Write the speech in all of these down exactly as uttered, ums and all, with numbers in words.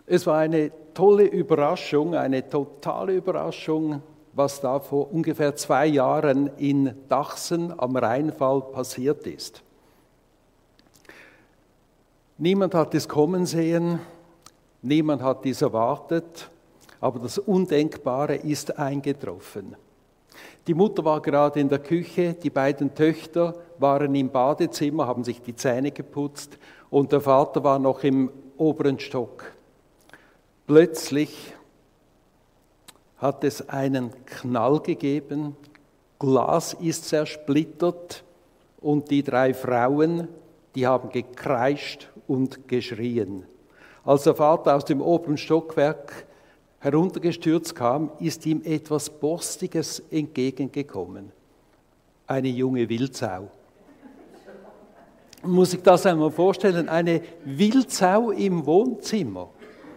Es war eine tolle Überraschung, eine totale Überraschung, was da vor ungefähr zwei Jahren in Dachsen am Rheinfall passiert ist. Niemand hat es kommen sehen, niemand hat dies erwartet, aber das Undenkbare ist eingetroffen. Die Mutter war gerade in der Küche, die beiden Töchter waren im Badezimmer, haben sich die Zähne geputzt und der Vater war noch im oberen Stock. Plötzlich hat es einen Knall gegeben, Glas ist zersplittert und die drei Frauen, die haben gekreischt und geschrien. Als der Vater aus dem oberen Stockwerk heruntergestürzt kam, ist ihm etwas Borstiges entgegengekommen. Eine junge Wildsau. Man muss sich das einmal vorstellen, eine Wildsau im Wohnzimmer.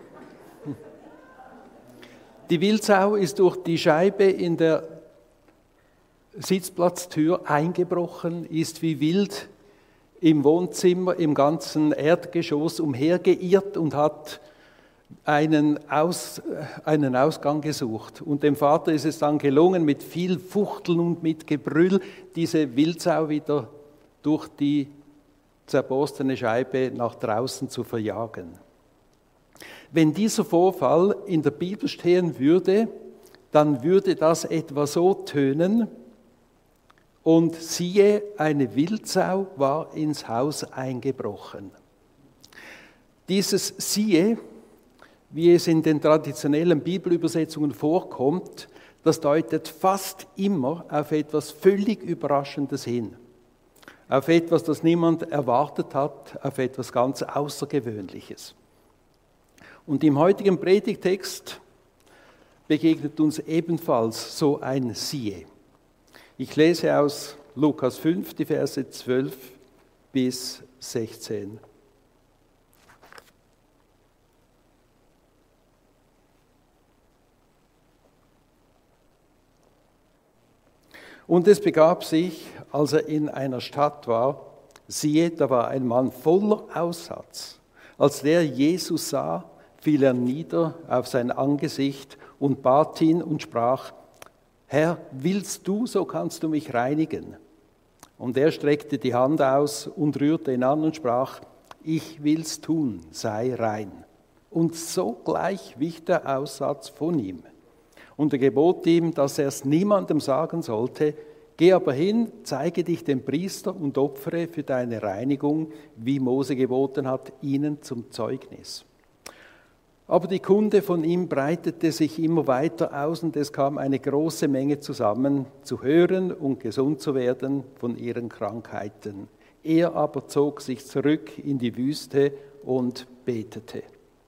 Die Wildsau ist durch die Scheibe in der Sitzplatztür eingebrochen, ist wie wild im Wohnzimmer, im ganzen Erdgeschoss umhergeirrt und hat einen, Aus, einen Ausgang gesucht. Und dem Vater ist es dann gelungen, mit viel Fuchteln und mit Gebrüll diese Wildsau wieder durch die zerborstene Scheibe nach draußen zu verjagen. Wenn dieser Vorfall in der Bibel stehen würde, dann würde das etwa so tönen: Und siehe, eine Wildsau war ins Haus eingebrochen. Dieses siehe, wie es in den traditionellen Bibelübersetzungen vorkommt, das deutet fast immer auf etwas völlig Überraschendes hin. Auf etwas, das niemand erwartet hat, auf etwas ganz Außergewöhnliches. Und im heutigen Predigtext begegnet uns ebenfalls so ein Siehe. Ich lese aus Lukas fünf, die Verse zwölf bis sechzehn. Und es begab sich, als er in einer Stadt war, siehe, da war ein Mann voller Aussatz. Als der Jesus sah, fiel er nieder auf sein Angesicht und bat ihn und sprach: Herr, willst du, so kannst du mich reinigen. Und er streckte die Hand aus und rührte ihn an und sprach: Ich will's tun, sei rein. Und sogleich wich der Aussatz von ihm. Und er gebot ihm, dass er es niemandem sagen sollte: Geh aber hin, zeige dich dem Priester und opfere für deine Reinigung, wie Mose geboten hat, ihnen zum Zeugnis. Aber die Kunde von ihm breitete sich immer weiter aus und es kam eine große Menge zusammen, zu hören und gesund zu werden von ihren Krankheiten. Er aber zog sich zurück in die Wüste und betete.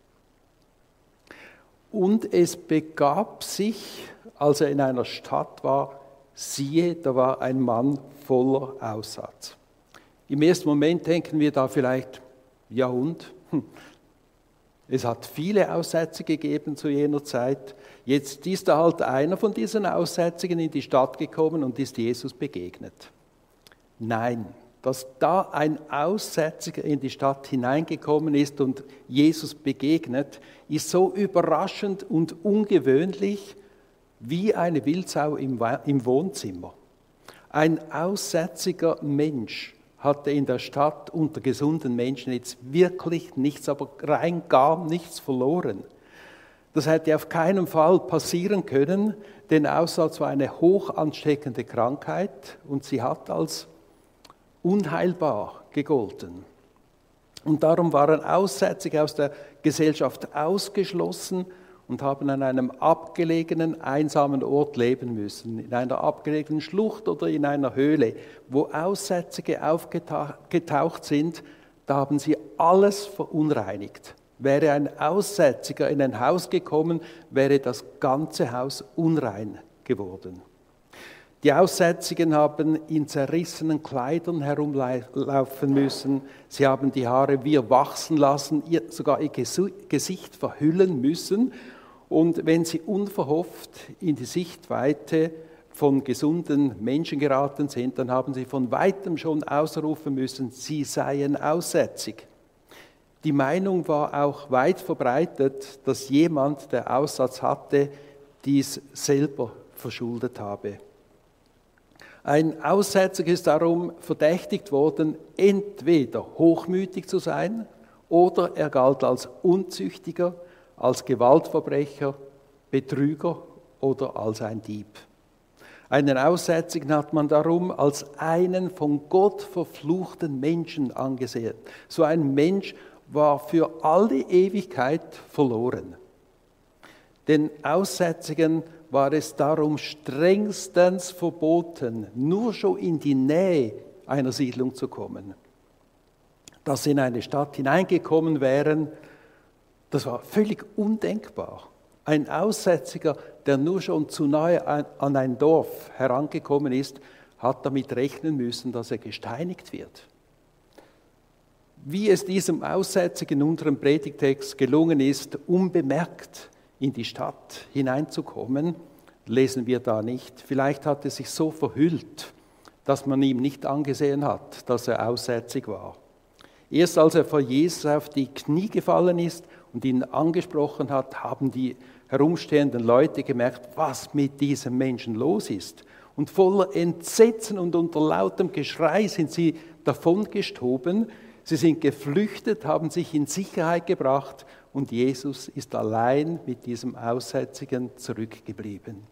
Und es begab sich, als er in einer Stadt war, siehe, da war ein Mann voller Aussatz. Im ersten Moment denken wir da vielleicht: Ja und? Hm. Es hat viele Aussätzige gegeben zu jener Zeit. Jetzt ist da halt einer von diesen Aussätzigen in die Stadt gekommen und ist Jesus begegnet. Nein, dass da ein Aussätziger in die Stadt hineingekommen ist und Jesus begegnet, ist so überraschend und ungewöhnlich wie eine Wildsau im Wohnzimmer. Ein aussätziger Mensch hatte in der Stadt unter gesunden Menschen jetzt wirklich nichts, aber rein gar nichts verloren. Das hätte auf keinen Fall passieren können, denn Aussatz war eine hoch ansteckende Krankheit und sie hat als unheilbar gegolten. Und darum waren Aussätzige aus der Gesellschaft ausgeschlossen und haben an einem abgelegenen, einsamen Ort leben müssen, in einer abgelegenen Schlucht oder in einer Höhle. Wo Aussätzige aufgetaucht sind, da haben sie alles verunreinigt. Wäre ein Aussätziger in ein Haus gekommen, wäre das ganze Haus unrein geworden. Die Aussätzigen haben in zerrissenen Kleidern herumlaufen müssen. Sie haben die Haare wirr wachsen lassen, sogar ihr Gesicht verhüllen müssen. Und wenn sie unverhofft in die Sichtweite von gesunden Menschen geraten sind, dann haben sie von weitem schon ausrufen müssen, sie seien aussätzig. Die Meinung war auch weit verbreitet, dass jemand, der Aussatz hatte, dies selber verschuldet habe. Ein Aussätziger ist darum verdächtigt worden, entweder hochmütig zu sein oder er galt als Unzüchtiger, als Gewaltverbrecher, Betrüger oder als ein Dieb. Einen Aussätzigen hat man darum als einen von Gott verfluchten Menschen angesehen. So ein Mensch war für alle Ewigkeit verloren. Den Aussätzigen war es darum strengstens verboten, nur schon in die Nähe einer Siedlung zu kommen. Dass sie in eine Stadt hineingekommen wären, das war völlig undenkbar. Ein Aussätziger, der nur schon zu nahe an ein Dorf herangekommen ist, hat damit rechnen müssen, dass er gesteinigt wird. Wie es diesem Aussätzigen in unserem Predigtext gelungen ist, unbemerkt in die Stadt hineinzukommen, lesen wir da nicht. Vielleicht hat er sich so verhüllt, dass man ihm nicht angesehen hat, dass er aussätzig war. Erst als er vor Jesus auf die Knie gefallen ist und ihn angesprochen hat, haben die herumstehenden Leute gemerkt, was mit diesem Menschen los ist. Und voller Entsetzen und unter lautem Geschrei sind sie davongestoben. Sie sind geflüchtet, haben sich in Sicherheit gebracht und Jesus ist allein mit diesem Aussätzigen zurückgeblieben.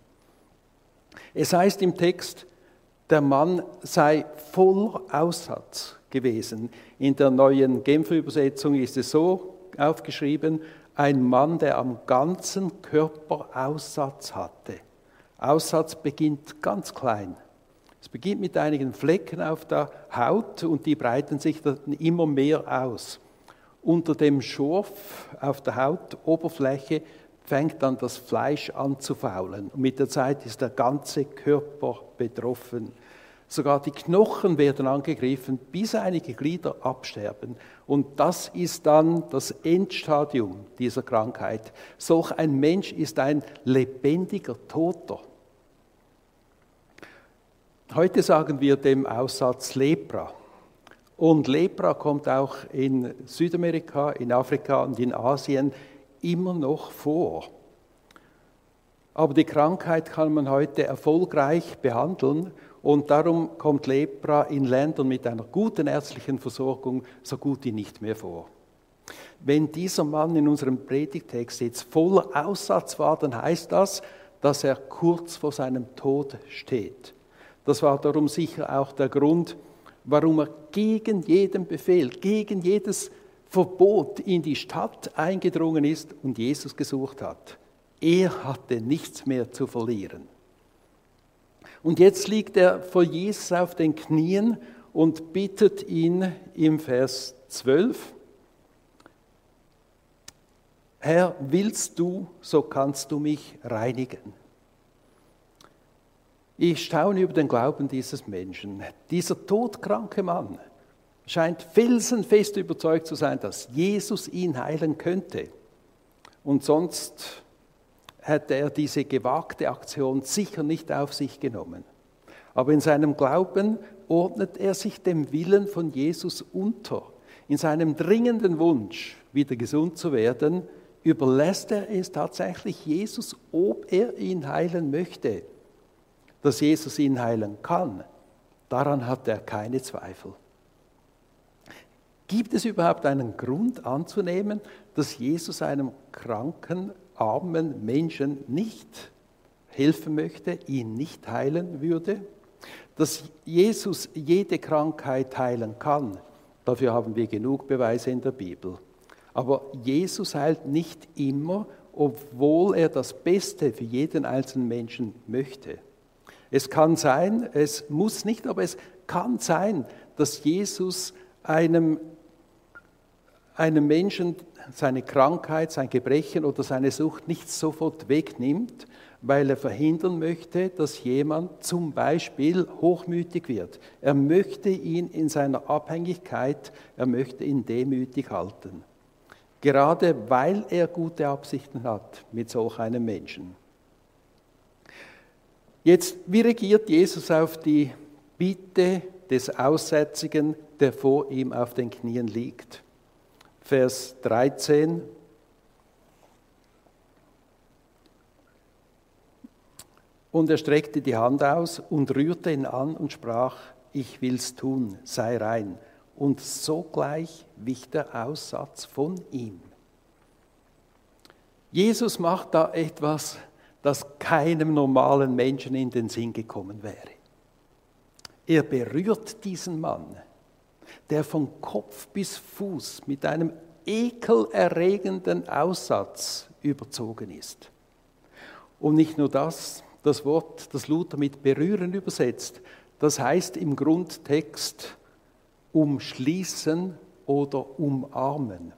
Es heißt im Text, der Mann sei voller Aussatz gewesen. In der neuen Genfer Übersetzung ist es so aufgeschrieben, ein Mann, der am ganzen Körper Aussatz hatte. Aussatz beginnt ganz klein. Es beginnt mit einigen Flecken auf der Haut und die breiten sich dann immer mehr aus. Unter dem Schorf auf der Hautoberfläche fängt dann das Fleisch an zu faulen. Und mit der Zeit ist der ganze Körper betroffen. Sogar die Knochen werden angegriffen, bis einige Glieder absterben. Und das ist dann das Endstadium dieser Krankheit. Solch ein Mensch ist ein lebendiger Toter. Heute sagen wir dem Aussatz Lepra. Und Lepra kommt auch in Südamerika, in Afrika und in Asien immer noch vor. Aber die Krankheit kann man heute erfolgreich behandeln und darum kommt Lepra in Ländern mit einer guten ärztlichen Versorgung so gut wie nicht mehr vor. Wenn dieser Mann in unserem Predigtext jetzt voller Aussatz war, dann heißt das, dass er kurz vor seinem Tod steht. Das war darum sicher auch der Grund, warum er gegen jeden Befehl, gegen jedes Verbot in die Stadt eingedrungen ist und Jesus gesucht hat. Er hatte nichts mehr zu verlieren. Und jetzt liegt er vor Jesus auf den Knien und bittet ihn im Vers zwölf, Herr, willst du, so kannst du mich reinigen. Ich staune über den Glauben dieses Menschen. Dieser todkranke Mann scheint felsenfest überzeugt zu sein, dass Jesus ihn heilen könnte. Und sonst hätte er diese gewagte Aktion sicher nicht auf sich genommen. Aber in seinem Glauben ordnet er sich dem Willen von Jesus unter. In seinem dringenden Wunsch, wieder gesund zu werden, überlässt er es tatsächlich Jesus, ob er ihn heilen möchte. Dass Jesus ihn heilen kann, daran hat er keine Zweifel. Gibt es überhaupt einen Grund anzunehmen, dass Jesus einem kranken, armen Menschen nicht helfen möchte, ihn nicht heilen würde? Dass Jesus jede Krankheit heilen kann, dafür haben wir genug Beweise in der Bibel. Aber Jesus heilt nicht immer, obwohl er das Beste für jeden einzelnen Menschen möchte. Es kann sein, es muss nicht, aber es kann sein, dass Jesus einem, einem Menschen seine Krankheit, sein Gebrechen oder seine Sucht nicht sofort wegnimmt, weil er verhindern möchte, dass jemand zum Beispiel hochmütig wird. Er möchte ihn in seiner Abhängigkeit, er möchte ihn demütig halten. Gerade weil er gute Absichten hat mit solch einem Menschen. Jetzt, wie reagiert Jesus auf die Bitte des Aussätzigen, der vor ihm auf den Knien liegt? Vers dreizehn. Und er streckte die Hand aus und rührte ihn an und sprach, ich will's tun, sei rein. Und sogleich wich der Aussatz von ihm. Jesus macht da etwas, das keinem normalen Menschen in den Sinn gekommen wäre. Er berührt diesen Mann, der von Kopf bis Fuß mit einem ekelerregenden Aussatz überzogen ist. Und nicht nur das, das Wort, das Luther mit berühren übersetzt, das heißt im Grundtext umschließen oder umarmen.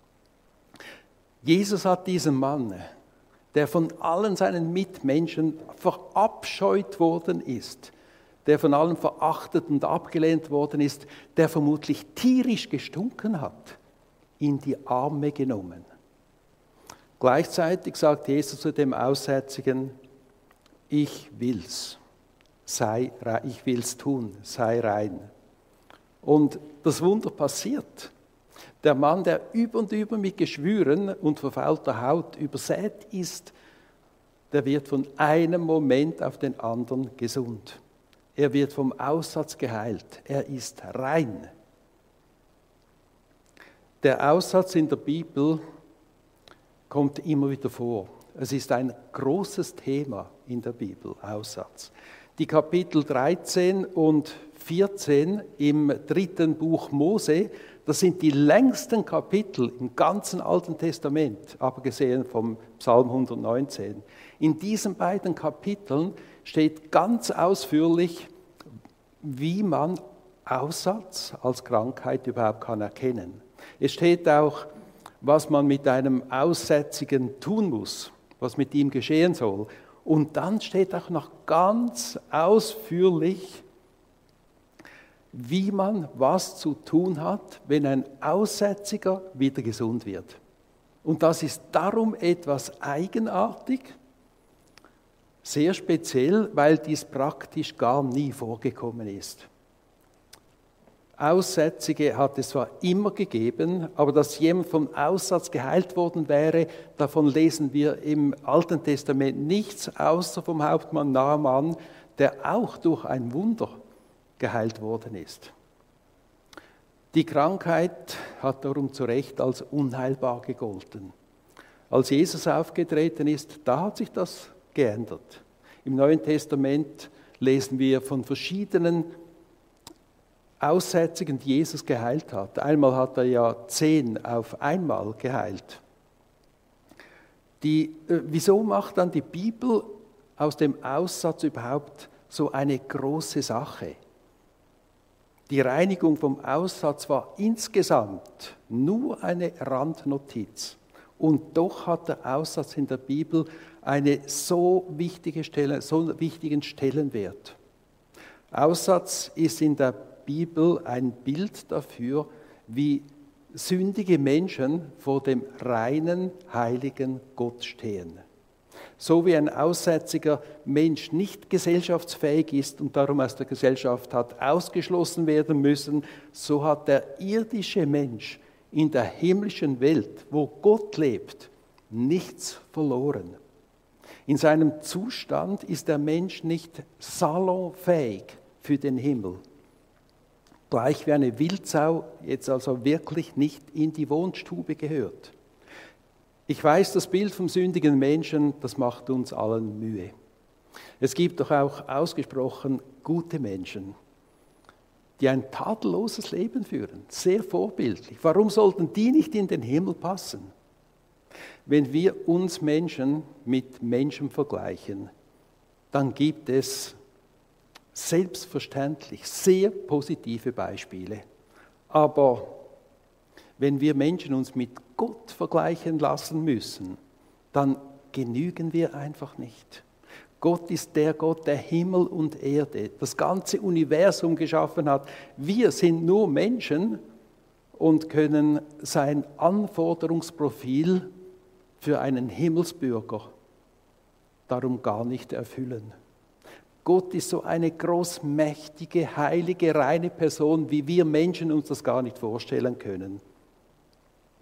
Jesus hat diesen Mann, der von allen seinen Mitmenschen verabscheut worden ist, der von allen verachtet und abgelehnt worden ist, der vermutlich tierisch gestunken hat, in die Arme genommen. Gleichzeitig sagt Jesus zu dem Aussätzigen, ich will's, sei, ich will's tun, sei rein. Und das Wunder passiert. Der Mann, der über und über mit Geschwüren und verfaulter Haut übersät ist, der wird von einem Moment auf den anderen gesund. Er wird vom Aussatz geheilt. Er ist rein. Der Aussatz in der Bibel kommt immer wieder vor. Es ist ein großes Thema in der Bibel, Aussatz. Die Kapitel dreizehn und vierzehn im dritten Buch Mose, das sind die längsten Kapitel im ganzen Alten Testament, abgesehen vom Psalm hundertneunzehn. In diesen beiden Kapiteln steht ganz ausführlich, wie man Aussatz als Krankheit überhaupt kann erkennen. Es steht auch, was man mit einem Aussätzigen tun muss, was mit ihm geschehen soll. Und dann steht auch noch ganz ausführlich, wie man was zu tun hat, wenn ein Aussätziger wieder gesund wird. Und das ist darum etwas eigenartig, sehr speziell, weil dies praktisch gar nie vorgekommen ist. Aussätzige hat es zwar immer gegeben, aber dass jemand vom Aussatz geheilt worden wäre, davon lesen wir im Alten Testament nichts, außer vom Hauptmann Naaman, der auch durch ein Wunder geheilt worden ist. Die Krankheit hat darum zu Recht als unheilbar gegolten. Als Jesus aufgetreten ist, da hat sich das geändert. Im Neuen Testament lesen wir von verschiedenen Aussätzigen, die Jesus geheilt hat. Einmal hat er ja zehn auf einmal geheilt. Die, äh, wieso macht dann die Bibel aus dem Aussatz überhaupt so eine große Sache? Die Reinigung vom Aussatz war insgesamt nur eine Randnotiz. Und doch hat der Aussatz in der Bibel eine so wichtige Stelle, so einen wichtigen Stellenwert. Aussatz ist in der Bibel ein Bild dafür, wie sündige Menschen vor dem reinen, heiligen Gott stehen. So wie ein aussätziger Mensch nicht gesellschaftsfähig ist und darum aus der Gesellschaft hat ausgeschlossen werden müssen, so hat der irdische Mensch in der himmlischen Welt, wo Gott lebt, nichts verloren. In seinem Zustand ist der Mensch nicht salonfähig für den Himmel. Gleich wie eine Wildsau jetzt also wirklich nicht in die Wohnstube gehört. Ich weiß, das Bild vom sündigen Menschen, das macht uns allen Mühe. Es gibt doch auch ausgesprochen gute Menschen, die ein tadelloses Leben führen, sehr vorbildlich. Warum sollten die nicht in den Himmel passen? Wenn wir uns Menschen mit Menschen vergleichen, dann gibt es selbstverständlich sehr positive Beispiele. Aber wenn wir Menschen uns mit Gott vergleichen lassen müssen, dann genügen wir einfach nicht. Gott ist der Gott, der Himmel und Erde, das ganze Universum geschaffen hat. Wir sind nur Menschen und können sein Anforderungsprofil für einen Himmelsbürger darum gar nicht erfüllen. Gott ist so eine großmächtige, heilige, reine Person, wie wir Menschen uns das gar nicht vorstellen können.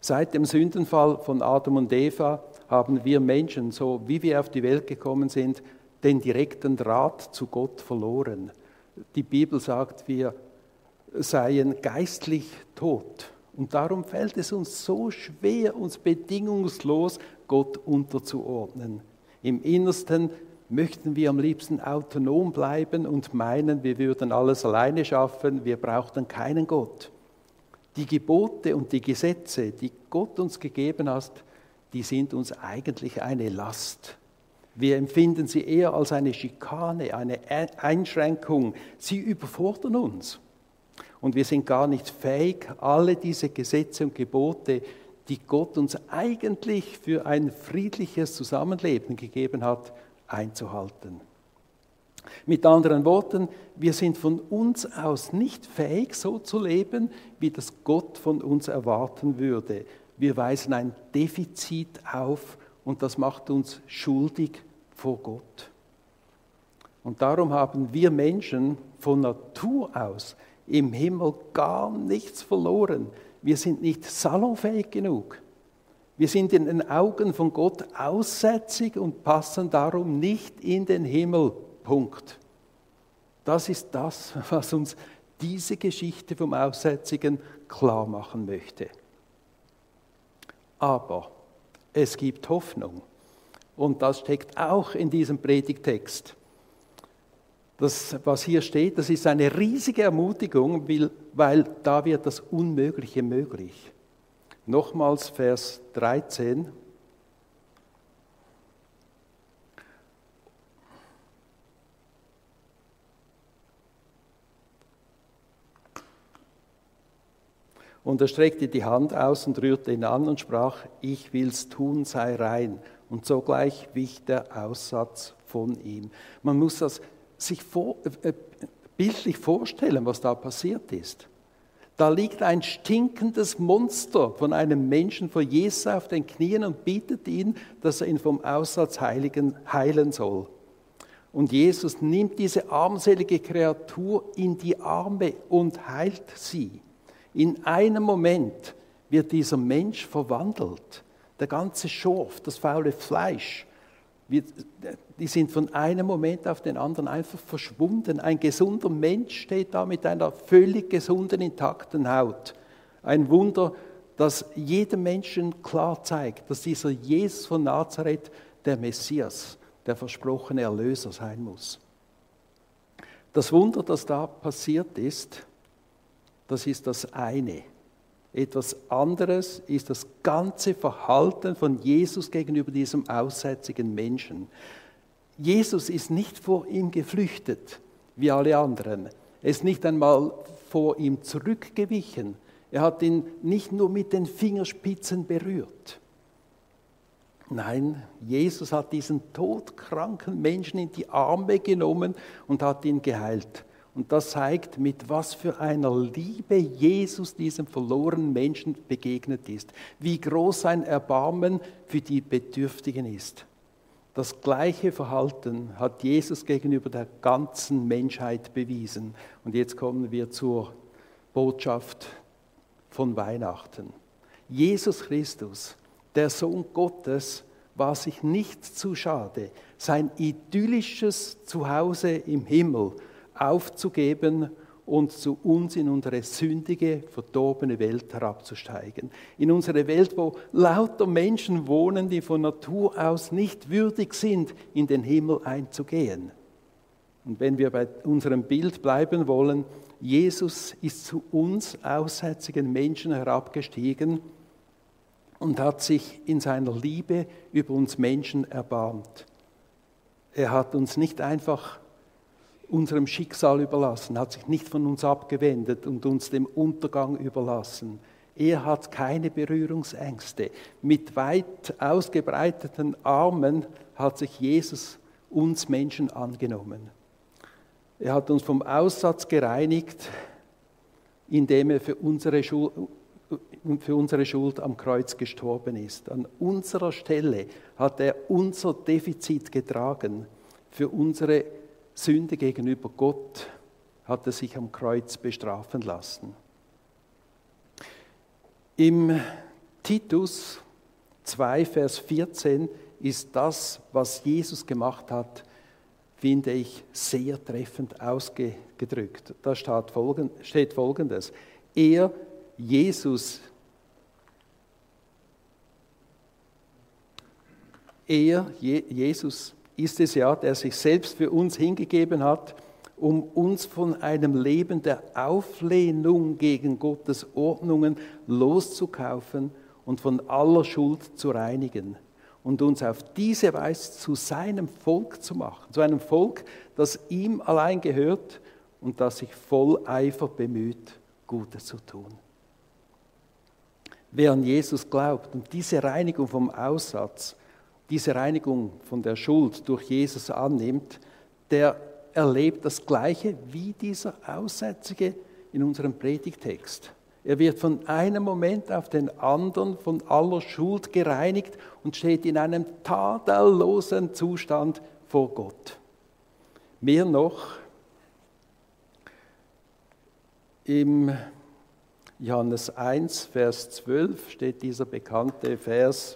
Seit dem Sündenfall von Adam und Eva haben wir Menschen, so wie wir auf die Welt gekommen sind, den direkten Draht zu Gott verloren. Die Bibel sagt, wir seien geistlich tot. Und darum fällt es uns so schwer, uns bedingungslos Gott unterzuordnen. Im Innersten möchten wir am liebsten autonom bleiben und meinen, wir würden alles alleine schaffen, wir brauchten keinen Gott. Die Gebote und die Gesetze, die Gott uns gegeben hat, die sind uns eigentlich eine Last. Wir empfinden sie eher als eine Schikane, eine Einschränkung. Sie überfordern uns. Und wir sind gar nicht fähig, alle diese Gesetze und Gebote, die Gott uns eigentlich für ein friedliches Zusammenleben gegeben hat, einzuhalten. Mit anderen Worten, wir sind von uns aus nicht fähig, so zu leben, wie das Gott von uns erwarten würde. Wir weisen ein Defizit auf und das macht uns schuldig vor Gott. Und darum haben wir Menschen von Natur aus im Himmel gar nichts verloren. Wir sind nicht salonfähig genug. Wir sind in den Augen von Gott aussätzig und passen darum nicht in den Himmel. Punkt. Das ist das, was uns diese Geschichte vom Aussätzigen klar machen möchte. Aber es gibt Hoffnung. Und das steckt auch in diesem Predigtext. Das, was hier steht, das ist eine riesige Ermutigung, weil, weil da wird das Unmögliche möglich. Nochmals Vers dreizehn. Und er streckte die Hand aus und rührte ihn an und sprach, ich will's tun, sei rein. Und sogleich wich der Aussatz von ihm. Man muss das sich vor, äh, bildlich vorstellen, was da passiert ist. Da liegt ein stinkendes Monster von einem Menschen vor Jesus auf den Knien und bittet ihn, dass er ihn vom Aussatz heiligen, heilen soll. Und Jesus nimmt diese armselige Kreatur in die Arme und heilt sie. In einem Moment wird dieser Mensch verwandelt. Der ganze Schorf, das faule Fleisch, wird, die sind von einem Moment auf den anderen einfach verschwunden. Ein gesunder Mensch steht da mit einer völlig gesunden, intakten Haut. Ein Wunder, das jedem Menschen klar zeigt, dass dieser Jesus von Nazareth der Messias, der versprochene Erlöser sein muss. Das Wunder, das da passiert ist, das ist das eine. Etwas anderes ist das ganze Verhalten von Jesus gegenüber diesem aussätzigen Menschen. Jesus ist nicht vor ihm geflüchtet, wie alle anderen. Er ist nicht einmal vor ihm zurückgewichen. Er hat ihn nicht nur mit den Fingerspitzen berührt. Nein, Jesus hat diesen todkranken Menschen in die Arme genommen und hat ihn geheilt. Und das zeigt, mit was für einer Liebe Jesus diesem verlorenen Menschen begegnet ist. Wie groß sein Erbarmen für die Bedürftigen ist. Das gleiche Verhalten hat Jesus gegenüber der ganzen Menschheit bewiesen. Und jetzt kommen wir zur Botschaft von Weihnachten. Jesus Christus, der Sohn Gottes, war sich nicht zu schade, sein idyllisches Zuhause im Himmel aufzugeben und zu uns in unsere sündige, verdorbene Welt herabzusteigen. In unsere Welt, wo lauter Menschen wohnen, die von Natur aus nicht würdig sind, in den Himmel einzugehen. Und wenn wir bei unserem Bild bleiben wollen, Jesus ist zu uns aussätzigen Menschen herabgestiegen und hat sich in seiner Liebe über uns Menschen erbarmt. Er hat uns nicht einfach unserem Schicksal überlassen, hat sich nicht von uns abgewendet und uns dem Untergang überlassen. Er hat keine Berührungsängste. Mit weit ausgebreiteten Armen hat sich Jesus uns Menschen angenommen. Er hat uns vom Aussatz gereinigt, indem er für unsere Schuld, für unsere Schuld am Kreuz gestorben ist. An unserer Stelle hat er unser Defizit getragen. Für unsere Sünde gegenüber Gott hat er sich am Kreuz bestrafen lassen. Im Titus zwei, Vers vierzehn ist das, was Jesus gemacht hat, finde ich sehr treffend ausgedrückt. Da steht Folgendes: Er, Jesus, er, Jesus, ist es ja, der sich selbst für uns hingegeben hat, um uns von einem Leben der Auflehnung gegen Gottes Ordnungen loszukaufen und von aller Schuld zu reinigen und uns auf diese Weise zu seinem Volk zu machen, zu einem Volk, das ihm allein gehört und das sich voll Eifer bemüht, Gutes zu tun. Wer an Jesus glaubt und diese Reinigung vom Aussatz, diese Reinigung von der Schuld durch Jesus annimmt, der erlebt das Gleiche wie dieser Aussätzige in unserem Predigtext. Er wird von einem Moment auf den anderen von aller Schuld gereinigt und steht in einem tadellosen Zustand vor Gott. Mehr noch, im Johannes eins, Vers zwölf steht dieser bekannte Vers: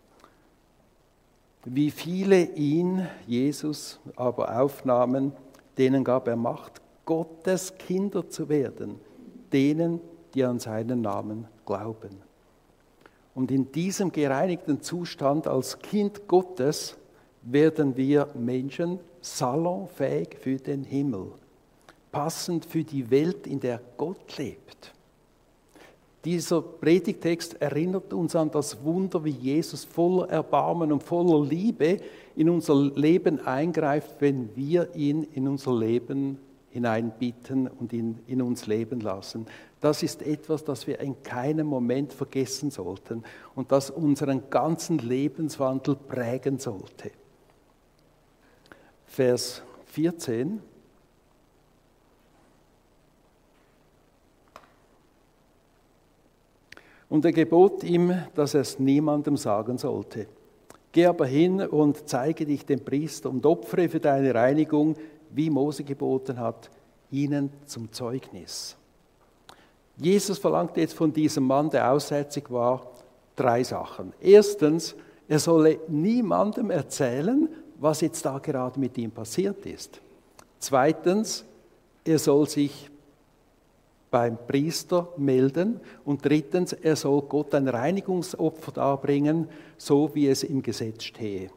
Wie viele ihn, Jesus, aber aufnahmen, denen gab er Macht, Gottes Kinder zu werden, denen, die an seinen Namen glauben. Und in diesem gereinigten Zustand als Kind Gottes werden wir Menschen salonfähig für den Himmel, passend für die Welt, in der Gott lebt. Dieser Predigtext erinnert uns an das Wunder, wie Jesus voller Erbarmen und voller Liebe in unser Leben eingreift, wenn wir ihn in unser Leben hineinbitten und ihn in uns leben lassen. Das ist etwas, das wir in keinem Moment vergessen sollten und das unseren ganzen Lebenswandel prägen sollte. Vers vierzehn. Und er gebot ihm, dass er es niemandem sagen sollte. Geh aber hin und zeige dich dem Priester und opfere für deine Reinigung, wie Mose geboten hat, ihnen zum Zeugnis. Jesus verlangte jetzt von diesem Mann, der aussätzig war, drei Sachen. Erstens, er solle niemandem erzählen, was jetzt da gerade mit ihm passiert ist. Zweitens, er soll sich beim Priester melden. Und drittens, er soll Gott ein Reinigungsopfer darbringen, so wie es im Gesetz stehe.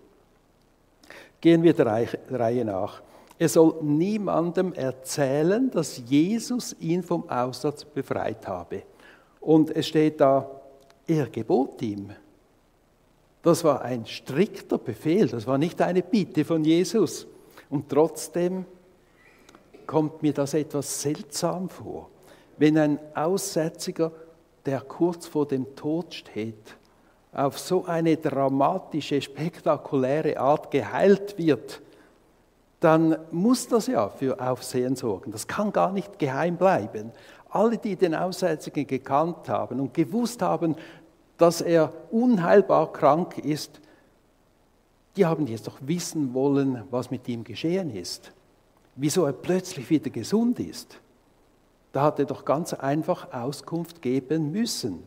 Gehen wir der Reihe nach. Er soll niemandem erzählen, dass Jesus ihn vom Aussatz befreit habe. Und es steht da, er gebot ihm. Das war ein strikter Befehl, das war nicht eine Bitte von Jesus. Und trotzdem kommt mir das etwas seltsam vor. Wenn ein Aussätziger, der kurz vor dem Tod steht, auf so eine dramatische, spektakuläre Art geheilt wird, dann muss das ja für Aufsehen sorgen. Das kann gar nicht geheim bleiben. Alle, die den Aussätzigen gekannt haben und gewusst haben, dass er unheilbar krank ist, die haben jetzt doch wissen wollen, was mit ihm geschehen ist. Wieso er plötzlich wieder gesund ist. Da hat er doch ganz einfach Auskunft geben müssen.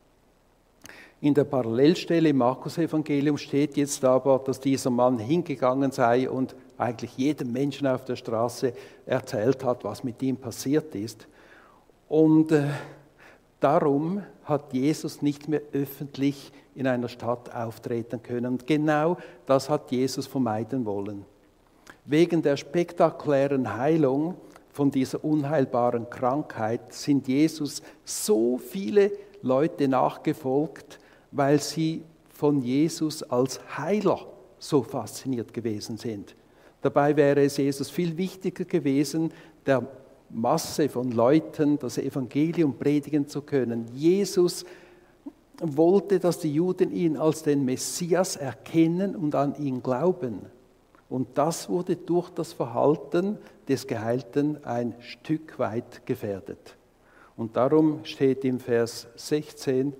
In der Parallelstelle im Markus-Evangelium steht jetzt aber, dass dieser Mann hingegangen sei und eigentlich jedem Menschen auf der Straße erzählt hat, was mit ihm passiert ist. Und äh, darum hat Jesus nicht mehr öffentlich in einer Stadt auftreten können. Und genau das hat Jesus vermeiden wollen. Wegen der spektakulären Heilung von dieser unheilbaren Krankheit sind Jesus so viele Leute nachgefolgt, weil sie von Jesus als Heiler so fasziniert gewesen sind. Dabei wäre es Jesus viel wichtiger gewesen, der Masse von Leuten das Evangelium predigen zu können. Jesus wollte, dass die Juden ihn als den Messias erkennen und an ihn glauben. Und das wurde durch das Verhalten des Geheilten ein Stück weit gefährdet. Und darum steht im Vers sechzehn,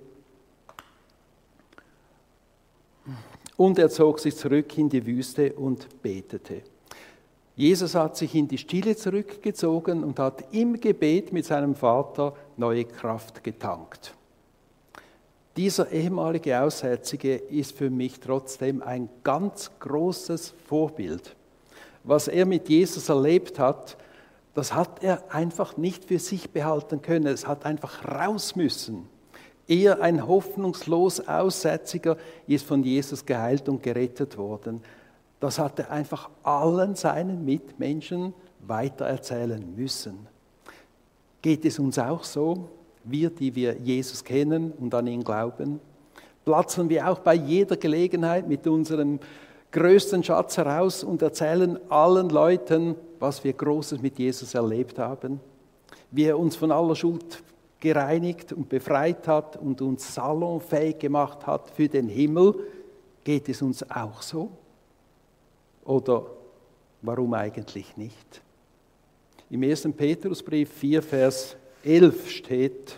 und er zog sich zurück in die Wüste und betete. Jesus hat sich in die Stille zurückgezogen und hat im Gebet mit seinem Vater neue Kraft getankt. Dieser ehemalige Aussätzige ist für mich trotzdem ein ganz großes Vorbild. Was er mit Jesus erlebt hat, das hat er einfach nicht für sich behalten können. Es hat einfach raus müssen. Er, ein hoffnungslos Aussätziger, ist von Jesus geheilt und gerettet worden. Das hat er einfach allen seinen Mitmenschen weitererzählen müssen. Geht es uns auch so, wir, die wir Jesus kennen und an ihn glauben? Platzen wir auch bei jeder Gelegenheit mit unserem größten Schatz heraus und erzählen allen Leuten, was wir Großes mit Jesus erlebt haben? Wie er uns von aller Schuld gereinigt und befreit hat und uns salonfähig gemacht hat für den Himmel? Geht es uns auch so? Oder warum eigentlich nicht? Im ersten Petrusbrief vier, Vers elf steht: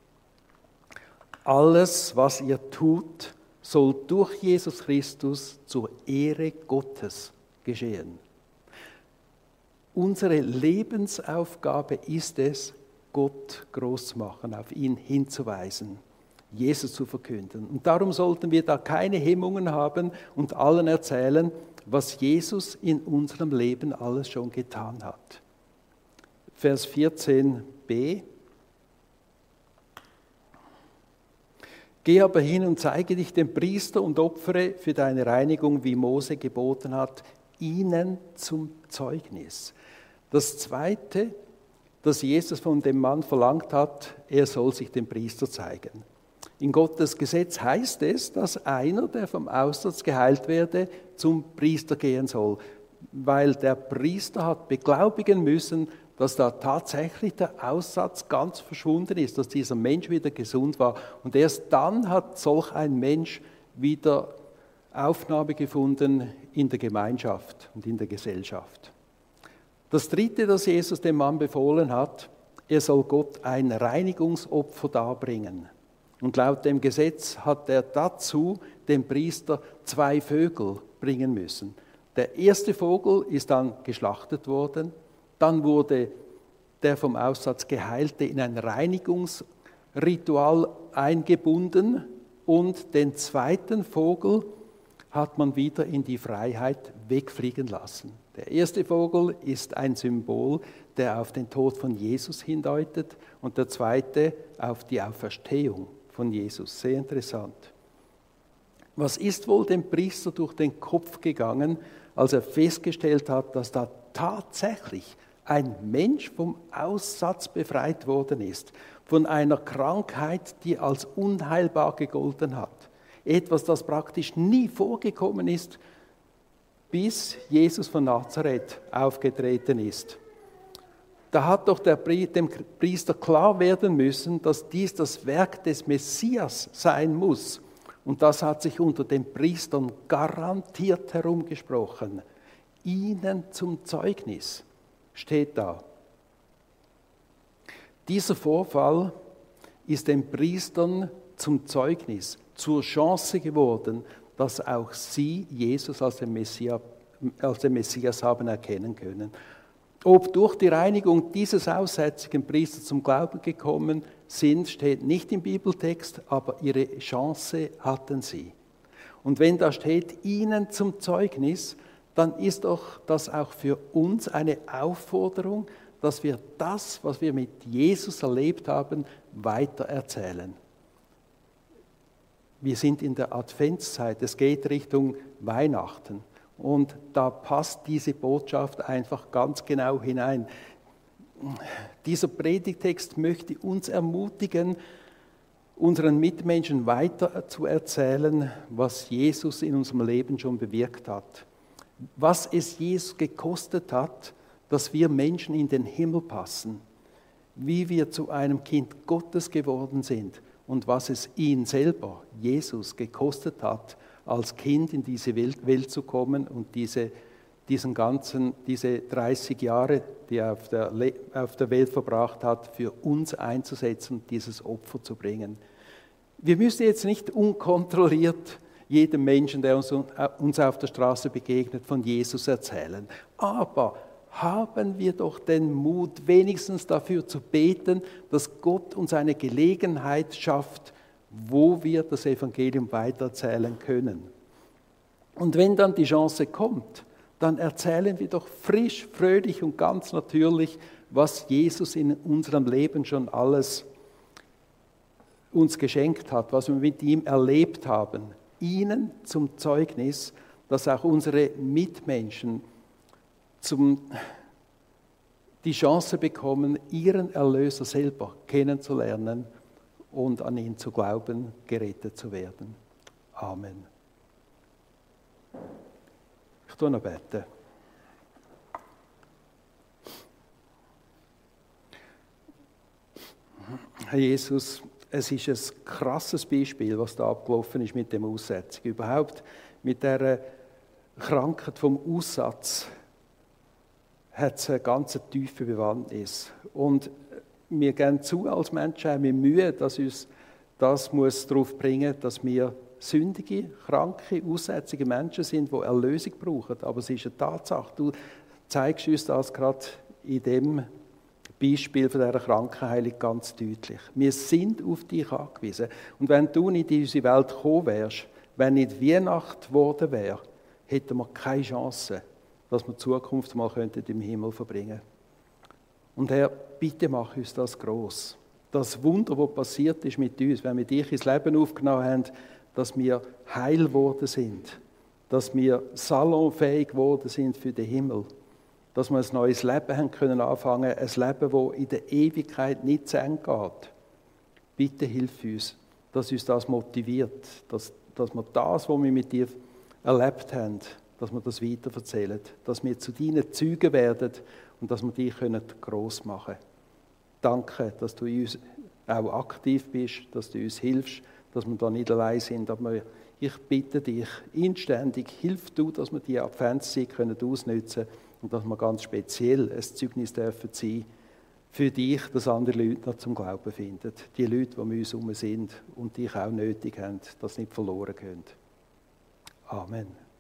Alles, was ihr tut, soll durch Jesus Christus zur Ehre Gottes geschehen. Unsere Lebensaufgabe ist es, Gott groß zu machen, auf ihn hinzuweisen, Jesus zu verkünden. Und darum sollten wir da keine Hemmungen haben und allen erzählen, was Jesus in unserem Leben alles schon getan hat. Vers vierzehn b. Geh aber hin und zeige dich dem Priester und opfere für deine Reinigung, wie Mose geboten hat, ihnen zum Zeugnis. Das Zweite, das Jesus von dem Mann verlangt hat, er soll sich dem Priester zeigen. In Gottes Gesetz heißt es, dass einer, der vom Aussatz geheilt werde, zum Priester gehen soll, weil der Priester hat beglaubigen müssen, dass da tatsächlich der Aussatz ganz verschwunden ist, dass dieser Mensch wieder gesund war. Und erst dann hat solch ein Mensch wieder Aufnahme gefunden in der Gemeinschaft und in der Gesellschaft. Das Dritte, das Jesus dem Mann befohlen hat, er soll Gott ein Reinigungsopfer darbringen. Und laut dem Gesetz hat er dazu dem Priester zwei Vögel bringen müssen. Der erste Vogel ist dann geschlachtet worden. Dann wurde der vom Aussatz Geheilte in ein Reinigungsritual eingebunden und den zweiten Vogel hat man wieder in die Freiheit wegfliegen lassen. Der erste Vogel ist ein Symbol, der auf den Tod von Jesus hindeutet und der zweite auf die Auferstehung von Jesus. Sehr interessant. Was ist wohl dem Priester durch den Kopf gegangen, als er festgestellt hat, dass da tatsächlich ein Mensch vom Aussatz befreit worden ist, von einer Krankheit, die als unheilbar gegolten hat. Etwas, das praktisch nie vorgekommen ist, bis Jesus von Nazareth aufgetreten ist. Da hat doch der, dem Priester klar werden müssen, dass dies das Werk des Messias sein muss. Und das hat sich unter den Priestern garantiert herumgesprochen. Ihnen zum Zeugnis steht da. Dieser Vorfall ist den Priestern zum Zeugnis, zur Chance geworden, dass auch sie Jesus als den Messias, als den Messias haben erkennen können. Ob durch die Reinigung dieses aussätzigen Priester zum Glauben gekommen sind, steht nicht im Bibeltext, aber ihre Chance hatten sie. Und wenn da steht, ihnen zum Zeugnis, dann ist doch das auch für uns eine Aufforderung, dass wir das, was wir mit Jesus erlebt haben, weitererzählen. Wir sind in der Adventszeit, es geht Richtung Weihnachten und da passt diese Botschaft einfach ganz genau hinein. Dieser Predigtext möchte uns ermutigen, unseren Mitmenschen weiter zu erzählen, was Jesus in unserem Leben schon bewirkt hat. Was es Jesus gekostet hat, dass wir Menschen in den Himmel passen, wie wir zu einem Kind Gottes geworden sind und was es ihn selber, Jesus, gekostet hat, als Kind in diese Welt, Welt zu kommen und diese, diesen ganzen, diese dreißig Jahre, die er auf der, auf der Welt verbracht hat, für uns einzusetzen und dieses Opfer zu bringen. Wir müssen jetzt nicht unkontrolliert jedem Menschen, der uns, uns auf der Straße begegnet, von Jesus erzählen. Aber haben wir doch den Mut, wenigstens dafür zu beten, dass Gott uns eine Gelegenheit schafft, wo wir das Evangelium weitererzählen können. Und wenn dann die Chance kommt, dann erzählen wir doch frisch, fröhlich und ganz natürlich, was Jesus in unserem Leben schon alles uns geschenkt hat, was wir mit ihm erlebt haben. Ihnen zum Zeugnis, dass auch unsere Mitmenschen zum, die Chance bekommen, ihren Erlöser selber kennenzulernen und an ihn zu glauben, gerettet zu werden. Amen. Ich tue noch beten. Herr Jesus, es ist ein krasses Beispiel, was da abgelaufen ist mit dem Aussetzung. Überhaupt mit dieser Krankheit vom Aussatz hat es eine ganz tiefe Bewandtnis. Und wir geben zu als Menschen, haben wir Mühe, dass uns das muss darauf bringen, dass wir sündige, kranke, aussätzige Menschen sind, die Erlösung brauchen. Aber es ist eine Tatsache. Du zeigst uns das gerade in dem Beispiel von dieser Krankenheilung ganz deutlich. Wir sind auf dich angewiesen. Und wenn du nicht in unsere Welt gekommen wärst, wenn nicht Weihnacht geworden wäre, hätten wir keine Chance, dass wir die Zukunft mal im Himmel verbringen könnten. Und Herr, bitte mach uns das gross. Das Wunder, was passiert ist mit uns, wenn wir dich ins Leben aufgenommen haben, dass wir heil geworden sind, dass wir salonfähig geworden sind für den Himmel, dass wir ein neues Leben haben können anfangen, ein Leben, das in der Ewigkeit nicht zu Ende geht. Bitte hilf uns, dass uns das motiviert, dass, dass wir das, was wir mit dir erlebt haben, dass wir das weiterverzählen, dass wir zu deinen Zeugen werden und dass wir dich gross machen können. Danke, dass du in uns auch aktiv bist, dass du uns hilfst, dass wir da nicht allein sind. Aber ich bitte dich inständig, hilf du, dass wir die Adventszeit ausnutzen können und dass wir ganz speziell ein Zeugnis dürfen sein für dich, dass andere Leute noch zum Glauben finden. Die Leute, die um uns herum sind und dich auch nötig haben, dass sie nicht verloren gehen. Amen.